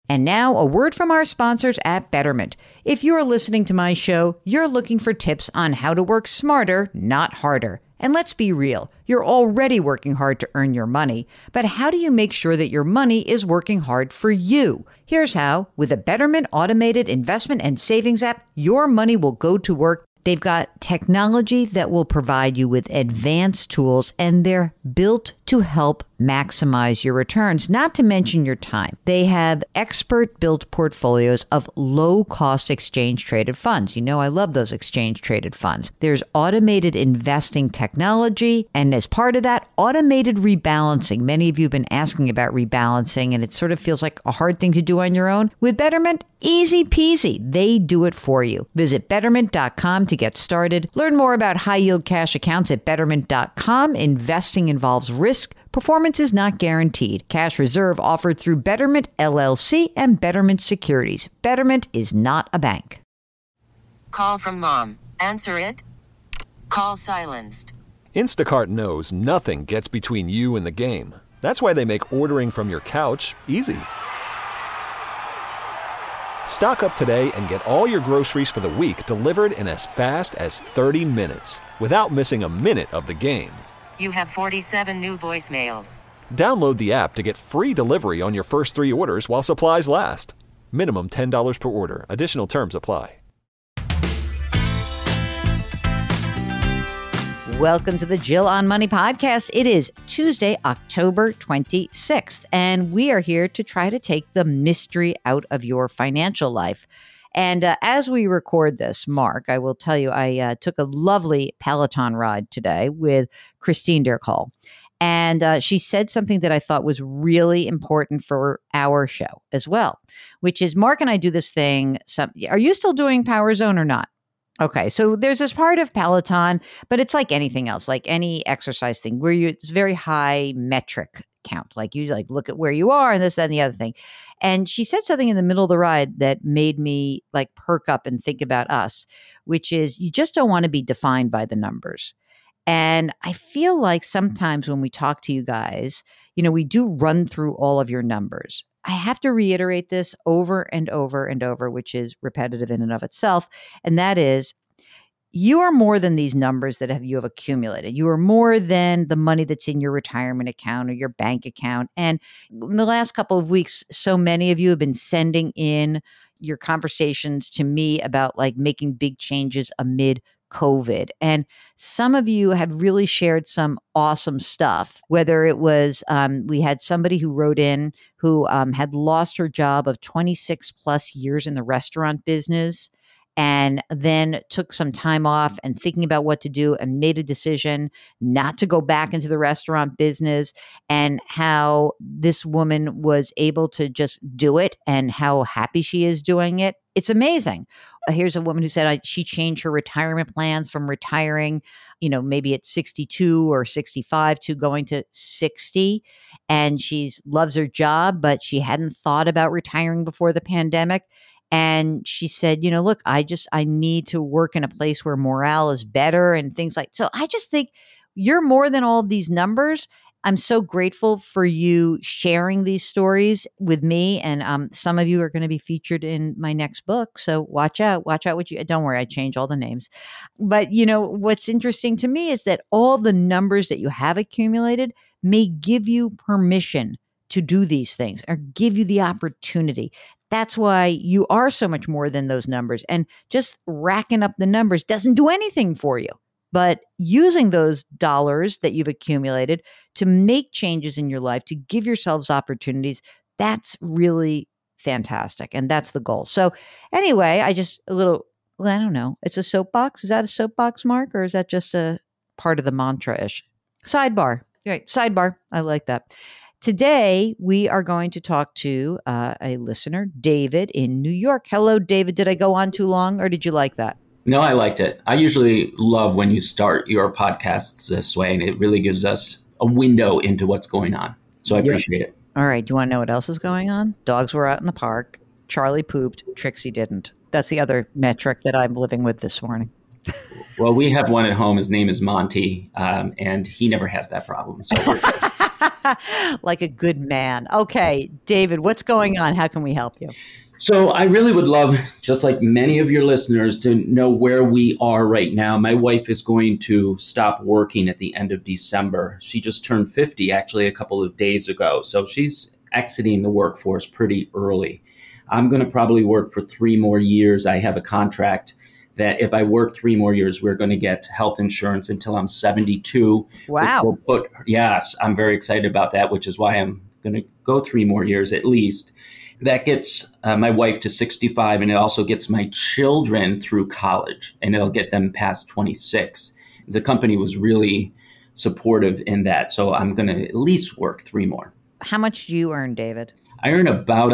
And now, a word from our sponsors at Betterment. If you're listening to my show, you're looking for tips on how to work smarter, not harder. And let's be real, you're already working hard to earn your money, but how do you make sure that your money is working hard for you? Here's how. With a Betterment automated investment and savings app, your money will go to work. They've got technology that will provide you with advanced tools, and they're built to help maximize your returns, not to mention your time. They have expert-built portfolios of low-cost exchange-traded funds. You know I love those exchange-traded funds. There's automated investing technology, and as part of that, automated rebalancing. Many of you have been asking about rebalancing, and it sort of feels like a hard thing to do on your own. With Betterment, easy peasy. They do it for you. Visit Betterment.com to get started. Learn more about high-yield cash accounts at Betterment.com. Investing involves risk. Performance is not guaranteed. Cash reserve offered through Betterment LLC and Betterment Securities. Betterment is not a bank. Call from mom. Answer it. Call silenced. Instacart knows nothing gets between you and the game. That's why they make ordering from your couch easy. Stock up today and get all your groceries for the week delivered in as fast as 30 minutes without missing a minute of the game. You have 47 new voicemails. Download the app to get free delivery on your first 3 orders while supplies last. Minimum $10 per order. Additional terms apply. Welcome to the Jill on Money podcast. It is Tuesday, October 26th, and we are here to try to take the mystery out of your financial life. And as we record this, Mark, I will tell you, I took a lovely Peloton ride today with Christine Dirkhall. And she said something that I thought was really important for our show as well, which is Mark and I do this thing. Are you still doing Power Zone or not? Okay, so there's this part of Peloton, but it's like anything else, like any exercise thing, where it's very high metric count. Like you look at where you are and this, that, and the other thing. And she said something in the middle of the ride that made me like perk up and think about us, which is you just don't want to be defined by the numbers. And I feel like sometimes when we talk to you guys, you know, we do run through all of your numbers. I have to reiterate this over and over and over, which is repetitive in and of itself. And that is, you are more than these numbers that you have accumulated. You are more than the money that's in your retirement account or your bank account. And in the last couple of weeks, so many of you have been sending in your conversations to me about like making big changes amid COVID. And some of you have really shared some awesome stuff, whether it was, we had somebody who wrote in who had lost her job of 26 plus years in the restaurant business and then took some time off and thinking about what to do and made a decision not to go back into the restaurant business, and how this woman was able to just do it and how happy she is doing it. It's amazing. Here's a woman who said she changed her retirement plans from retiring, you know, maybe at 62 or 65 to going to 60. And she loves her job, but she hadn't thought about retiring before the pandemic. And she said, you know, look, I need to work in a place where morale is better and things like, so I just think you're more than all of these numbers. I'm so grateful for you sharing these stories with me. And some of you are going to be featured in my next book. So watch out don't worry, I change all the names. But you know, what's interesting to me is that all the numbers that you have accumulated may give you permission to do these things or give you the opportunity. That's why you are so much more than those numbers. And just racking up the numbers doesn't do anything for you. But using those dollars that you've accumulated to make changes in your life, to give yourselves opportunities, that's really fantastic. And that's the goal. So anyway, I don't know. It's a soapbox. Is that a soapbox, Mark? Or is that just a part of the mantra-ish? Sidebar. Right. Sidebar. I like that. Today, we are going to talk to a listener, David in New York. Hello, David. Did I go on too long or did you like that? No, I liked it. I usually love when you start your podcasts this way, and it really gives us a window into what's going on. So I appreciate it. All right. Do you want to know what else is going on? Dogs were out in the park. Charlie pooped. Trixie didn't. That's the other metric that I'm living with this morning. Well, we have one at home. His name is Monty, and he never has that problem. So Like a good man. Okay, David, what's going on? How can we help you? So I really would love, just like many of your listeners, to know where we are right now. My wife is going to stop working at the end of December. She just turned 50 actually a couple of days ago. So she's exiting the workforce pretty early. I'm going to probably work for 3 more years. I have a contract that if I work 3 more years, we're going to get health insurance until I'm 72. Wow. Yes, I'm very excited about that, which is why I'm going to go 3 more years at least. That gets my wife to 65, and it also gets my children through college, and it'll get them past 26. The company was really supportive in that, so I'm going to at least work 3 more. How much do you earn, David? I earn about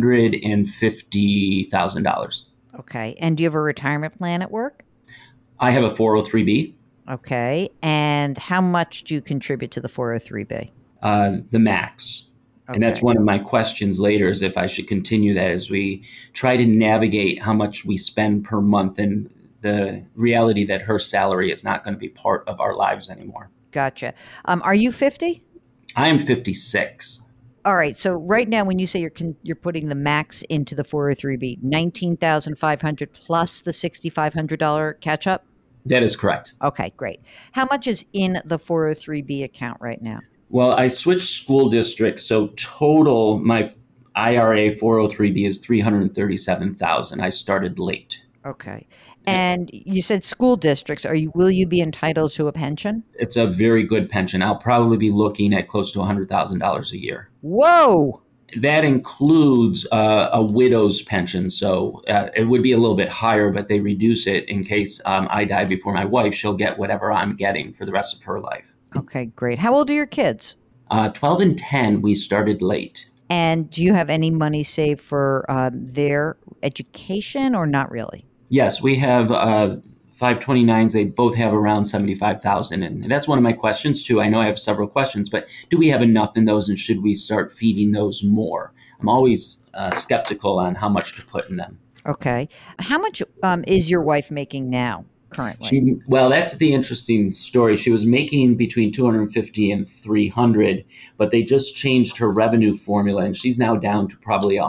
$150,000. Okay. And do you have a retirement plan at work? I have a 403B. Okay. And how much do you contribute to the 403B? The max. Okay. And that's one of my questions later is if I should continue that as we try to navigate how much we spend per month and the reality that her salary is not going to be part of our lives anymore. Gotcha. Are you 50? I am 56. All right. So right now, when you say you're putting the max into the 403B, $19,500 plus the $6,500 catch up? That is correct. Okay, great. How much is in the 403B account right now? Well, I switched school districts, so total my IRA 403B is $337,000. I started late. Okay. And you said school districts. Will you be entitled to a pension? It's a very good pension. I'll probably be looking at close to $100,000 a year. Whoa. That includes a widow's pension, so it would be a little bit higher, but they reduce it in case I die before my wife. She'll get whatever I'm getting for the rest of her life. Okay, great. How old are your kids? 12 and 10, we started late. And do you have any money saved for their education or not really? Yes, we have 529s. They both have around 75,000. And that's one of my questions too. I know I have several questions, but do we have enough in those and should we start feeding those more? I'm always skeptical on how much to put in them. Okay. How much is your wife making now currently? Well, that's the interesting story. She was making between 250 and 300, but they just changed her revenue formula, and she's now down to probably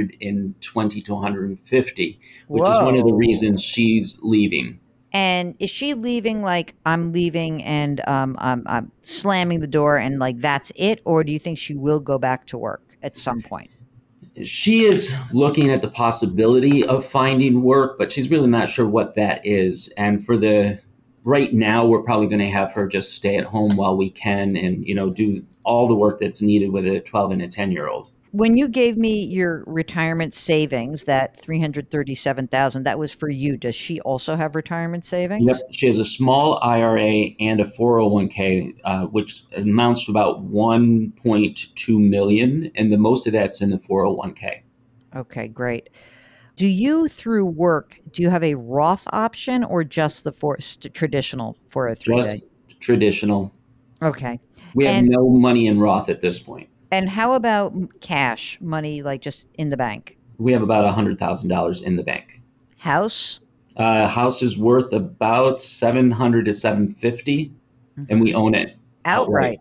120 to 150, which is one of the reasons she's leaving. And is she leaving like I'm leaving and I'm slamming the door and like that's it? Or do you think she will go back to work at some point? She is looking at the possibility of finding work, but she's really not sure what that is. And for right now, we're probably going to have her just stay at home while we can and, do all the work that's needed with a 12 and a 10-year-old. When you gave me your retirement savings, that $337,000, that was for you. Does she also have retirement savings? Yep. She has a small IRA and a 401k, which amounts to about $1.2 million, and the most of that's in the 401k. Okay, great. Do you, through work, do you have a Roth option or just the traditional 403? Just traditional. Okay. We have no money in Roth at this point. And how about cash money, like just in the bank? We have about $100,000 in the bank. House? House is worth about $700 to $750, and we own it outright.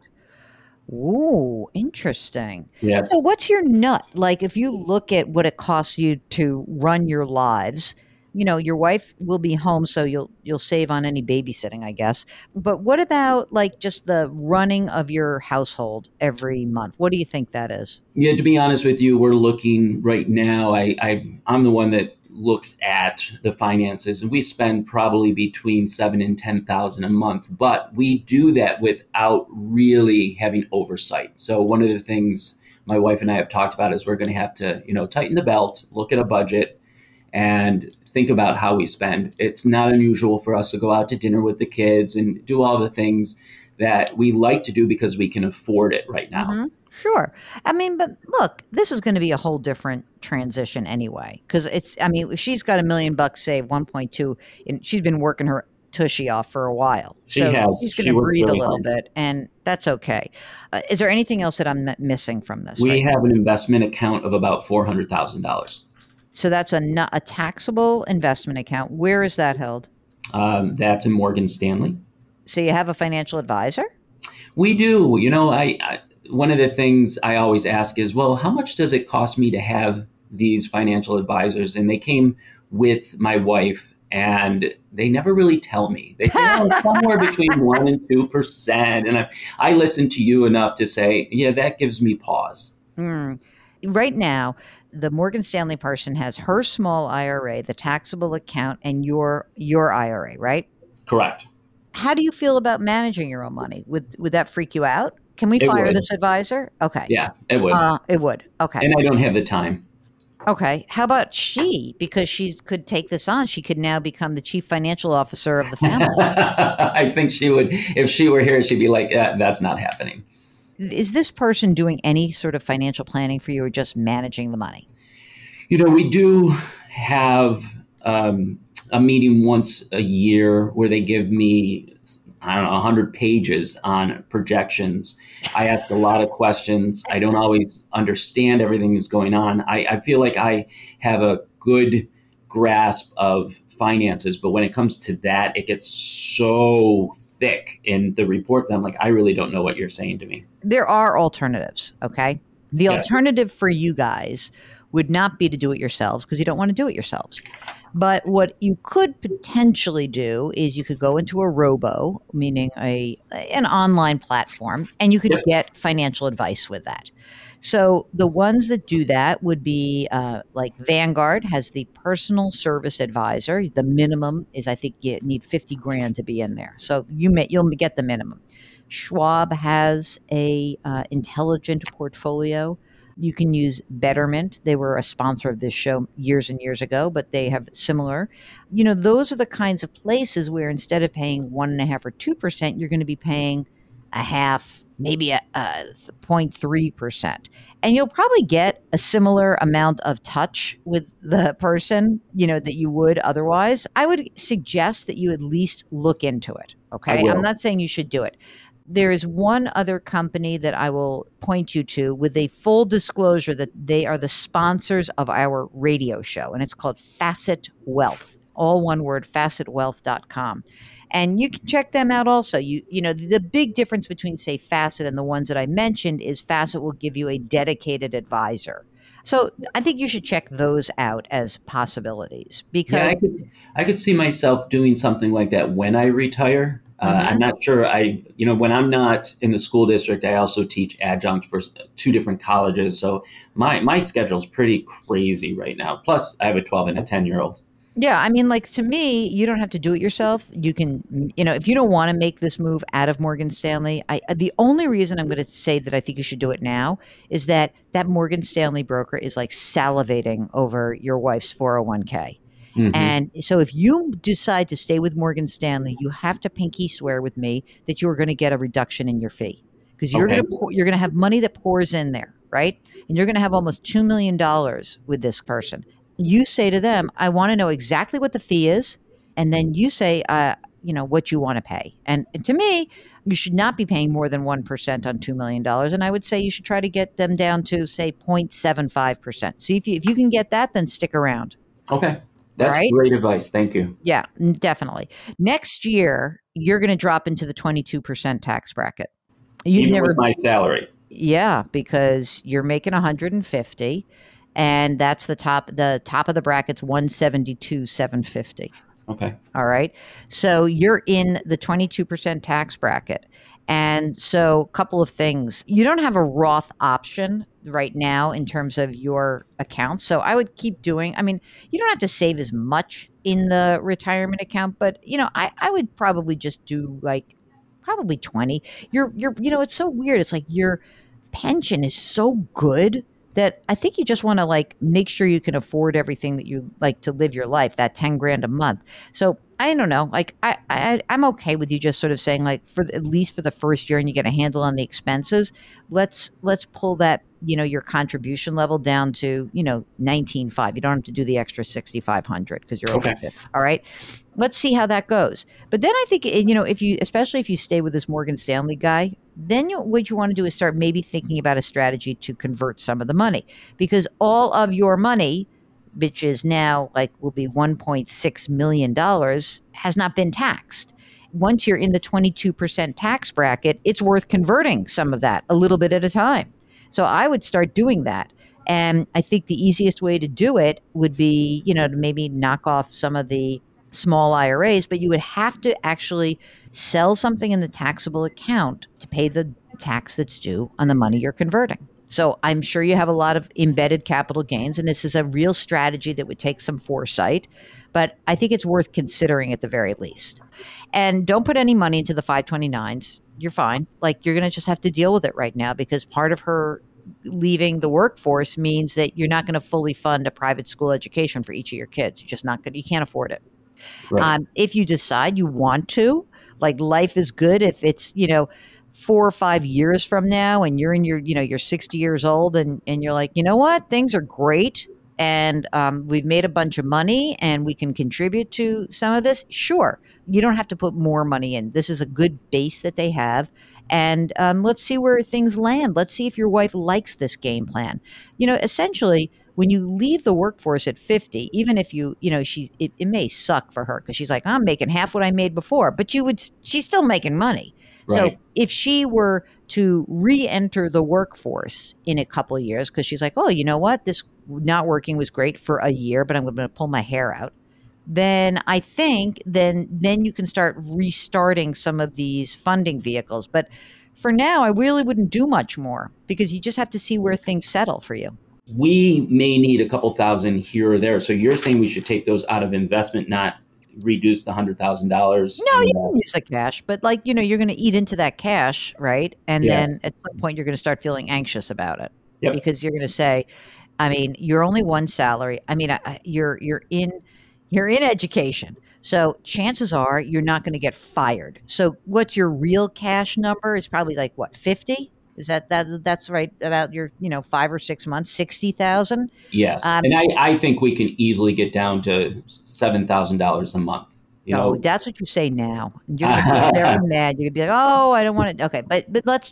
Ooh, interesting. Yes. So what's your nut? Like if you look at what it costs you to run your lives, your wife will be home, so you'll save on any babysitting, I guess. But what about like just the running of your household every month? What do you think that is? Yeah, to be honest with you, we're looking right now. I'm the one that looks at the finances, and we spend probably between $7,000 and $10,000 a month. But we do that without really having oversight. So one of the things my wife and I have talked about is we're going to have to, tighten the belt, look at a budget, and think about how we spend. It's not unusual for us to go out to dinner with the kids and do all the things that we like to do because we can afford it right now. Mm-hmm. Sure. But look, this is going to be a whole different transition anyway, because if she's got $1 million saved, 1.2, and she's been working her tushy off for a while. She's going to breathe really a little bit, and that's okay. Is there anything else that I'm missing from this? We have an investment account of about $400,000. So that's a taxable investment account. Where is that held? That's in Morgan Stanley. So you have a financial advisor? We do. one of the things I always ask is, well, how much does it cost me to have these financial advisors? And they came with my wife, and they never really tell me. They say, oh, it's somewhere between 1% and 2%. And I listen to you enough to say, yeah, that gives me pause. Right now, the Morgan Stanley person has her small IRA, the taxable account, and your IRA, right? Correct. How do you feel about managing your own money? Would that freak you out? Can we fire this advisor? Okay. Yeah, it would. It would. Okay. And I don't have the time. Okay. How about she? Because she could take this on. She could now become the chief financial officer of the family. I think she would. If she were here, she'd be like, that's not happening. Is this person doing any sort of financial planning for you, or just managing the money? We do have a meeting once a year where they give me, 100 pages on projections. I ask a lot of questions. I don't always understand everything that's going on. I feel like I have a good grasp of finances, but when it comes to that, it gets so thick in the report that I'm like, I really don't know what you're saying to me. There are alternatives, okay? The alternative for you guys would not be to do it yourselves, because you don't want to do it yourselves. But what you could potentially do is you could go into a robo, meaning an online platform, and you could get financial advice with that. So the ones that do that would be like Vanguard has the personal service advisor. The minimum is, I think, you need 50 grand to be in there. So you'll get the minimum. Schwab has a intelligent portfolio. You can use Betterment. They were a sponsor of this show years and years ago, but they have similar. Those are the kinds of places where instead of paying 1.5% or 2%, you're going to be paying a half, maybe a 0.3%. And you'll probably get a similar amount of touch with the person, that you would otherwise. I would suggest that you at least look into it. Okay. I'm not saying you should do it. There is one other company that I will point you to with a full disclosure that they are the sponsors of our radio show, and it's called Facet Wealth. All one word, facetwealth.com. And you can check them out also. The big difference between, say, Facet and the ones that I mentioned is Facet will give you a dedicated advisor. So I think you should check those out as possibilities, because I could see myself doing something like that when I retire. I'm not sure. When I'm not in the school district, I also teach adjunct for 2 different colleges. So my schedule's pretty crazy right now. Plus, I have a 12 and a 10-year-old. Yeah. I mean, to me, you don't have to do it yourself. You can, if you don't want to make this move out of Morgan Stanley, the only reason I'm going to say that I think you should do it now is that Morgan Stanley broker is like salivating over your wife's 401k. Mm-hmm. And so if you decide to stay with Morgan Stanley, you have to pinky swear with me that you're going to get a reduction in your fee, because you're going to have money that pours in there, right? And you're going to have almost $2 million with this person. You say to them, I want to know exactly what the fee is. And then you say, what you want to pay. And to me, you should not be paying more than 1% on $2 million. And I would say you should try to get them down to, say, 0.75%. See if you can get that, then stick around. Okay. That's great advice. Thank you. Yeah, definitely. Next year, you're going to drop into the 22% tax bracket. Even with my salary. Yeah, because you're making $150, and that's the top of the bracket's $172,750. Okay. All right. So you're in the 22% tax bracket. And so a couple of things. You don't have a Roth option right now in terms of your account. So I would keep doing, you don't have to save as much in the retirement account, but I would probably just do probably 20. It's so weird. It's like your pension is so good that I think you just want to make sure you can afford everything that you like to live your life, that 10 grand a month. So I don't know, I'm okay with you just sort of saying at least for the first year, and you get a handle on the expenses, let's pull that, your contribution level down to, 19.5. You don't have to do the extra 6,500 because you're over 50. All right. Let's see how that goes. But then I think, especially if you stay with this Morgan Stanley guy, then what you want to do is start maybe thinking about a strategy to convert some of the money, because all of your money, which is now will be $1.6 million, has not been taxed. once you're in the 22% tax bracket, it's worth converting some of that a little bit at a time. So I would start doing that. And I think the easiest way to do it would be, to maybe knock off some of the small IRAs, but you would have to actually sell something in the taxable account to pay the tax that's due on the money you're converting. So I'm sure you have a lot of embedded capital gains, and this is a real strategy that would take some foresight, but I think it's worth considering at the very least. And don't put any money into the 529s. You're fine. Like, you're going to just have to deal with it right now, because part of her leaving the workforce means that you're not going to fully fund a private school education for each of your kids. You're just not going to, you can't afford it. Right. If you decide you want to, like, life is good if it's, 4 or 5 years from now and you're in your, you're 60 years old and you're like, you know what, things are great. And we've made a bunch of money and we can contribute to some of this. Sure. You don't have to put more money in. This is a good base that they have. And let's see where things land. Let's see if your wife likes this game plan. Essentially, when you leave the workforce at 50, even if it may suck for her because she's like, I'm making half what I made before, but she's still making money. Right. So if she were to re-enter the workforce in a couple of years, because she's like, oh, you know what, this not working was great for a year, but I'm going to pull my hair out. Then I think then you can start restarting some of these funding vehicles. But for now, I really wouldn't do much more because you just have to see where things settle for you. We may need a couple thousand here or there. So you're saying we should take those out of investment, not reduce the $100,000? No, you can use the cash, but you're going to eat into that cash, right? And then at some point you're going to start feeling anxious about it because you're going to say, you're only one salary. You're in education. So chances are you're not going to get fired. So what's your real cash number? It's probably like what, 50? Is that's right about your 5 or 6 months, 60,000? Yes, and I think we can easily get down to $7,000 a month. That's what you say now. You're gonna get very mad. You're gonna be like, oh, I don't want it. Okay, but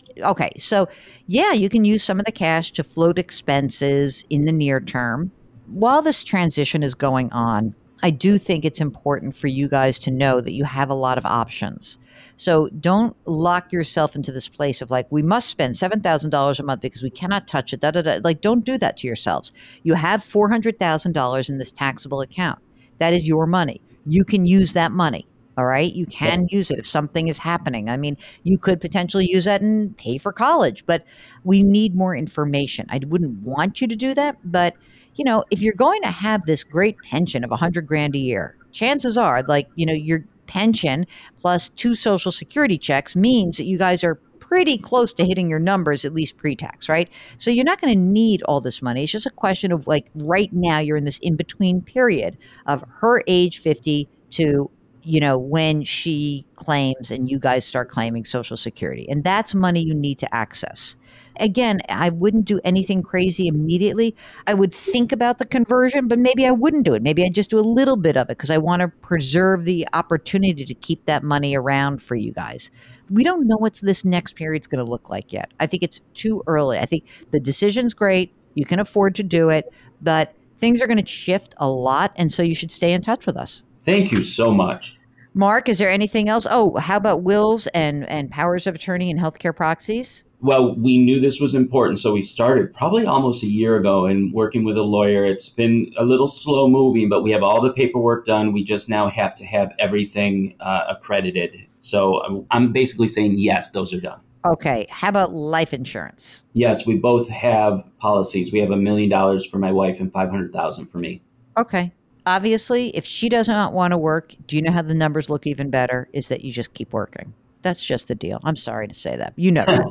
so you can use some of the cash to float expenses in the near term while this transition is going on. I do think it's important for you guys to know that you have a lot of options. So don't lock yourself into this place of like, we must spend $7,000 a month because we cannot touch it. Like, don't do that to yourselves. You have $400,000 in this taxable account. That is your money. You can use that money. All right. You can use it if something is happening. You could potentially use that and pay for college, but we need more information. I wouldn't want you to do that, but if you're going to have this great pension of $100,000 a year, chances are your pension plus 2 Social Security checks means that you guys are pretty close to hitting your numbers, at least pre-tax, right? So you're not going to need all this money. It's just a question of right now you're in this in-between period of her age 50 to when she claims and you guys start claiming Social Security. And that's money you need to access. Again, I wouldn't do anything crazy immediately. I would think about the conversion, but maybe I wouldn't do it. Maybe I'd just do a little bit of it because I want to preserve the opportunity to keep that money around for you guys. We don't know what this next period's going to look like yet. I think it's too early. I think the decision's great. You can afford to do it, but things are going to shift a lot. And so you should stay in touch with us. Thank you so much. Mark, is there anything else? Oh, how about wills and powers of attorney and healthcare proxies? Well, we knew this was important, so we started probably almost a year ago and working with a lawyer. It's been a little slow moving, but we have all the paperwork done. We just now have to have everything accredited. So I'm basically saying, yes, those are done. Okay. How about life insurance? Yes, we both have policies. We have $1 million for my wife and $500,000 for me. Okay. Obviously, if she does not want to work, do you know how the numbers look even better? Is that you just keep working. That's just the deal. I'm sorry to say that.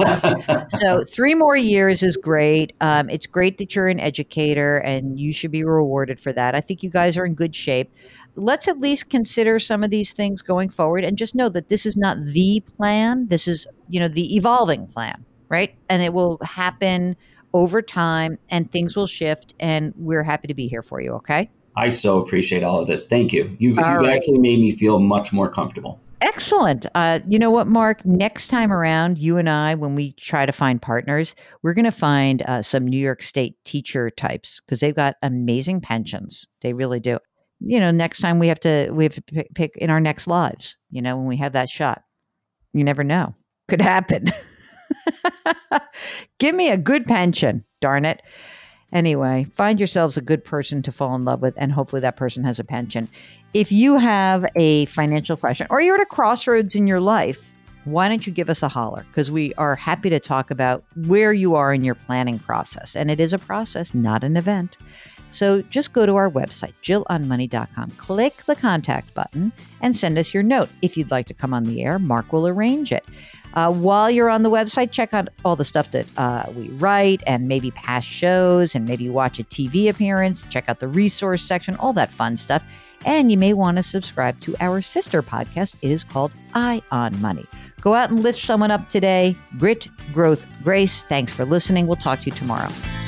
So 3 more years is great. It's great that you're an educator and you should be rewarded for that. I think you guys are in good shape. Let's at least consider some of these things going forward and just know that this is not the plan. This is, the evolving plan, right? And it will happen over time and things will shift and we're happy to be here for you. Okay. I so appreciate all of this. Thank you. You've actually made me feel much more comfortable. Excellent. You know what, Mark? Next time around, you and I, when we try to find partners, we're going to find some New York State teacher types because they've got amazing pensions. They really do. next time we have to pick in our next lives, when we have that shot. You never know. Could happen. Give me a good pension, darn it. Anyway, find yourselves a good person to fall in love with, and hopefully that person has a pension. If you have a financial question or you're at a crossroads in your life, why don't you give us a holler? Because we are happy to talk about where you are in your planning process. And it is a process, not an event. So just go to our website, JillOnMoney.com, click the contact button, and send us your note. If you'd like to come on the air, Mark will arrange it. While you're on the website, check out all the stuff that we write and maybe past shows and maybe watch a TV appearance. Check out the resource section, all that fun stuff. And you may want to subscribe to our sister podcast. It is called Eye on Money. Go out and lift someone up today. Grit, growth, grace. Thanks for listening. We'll talk to you tomorrow.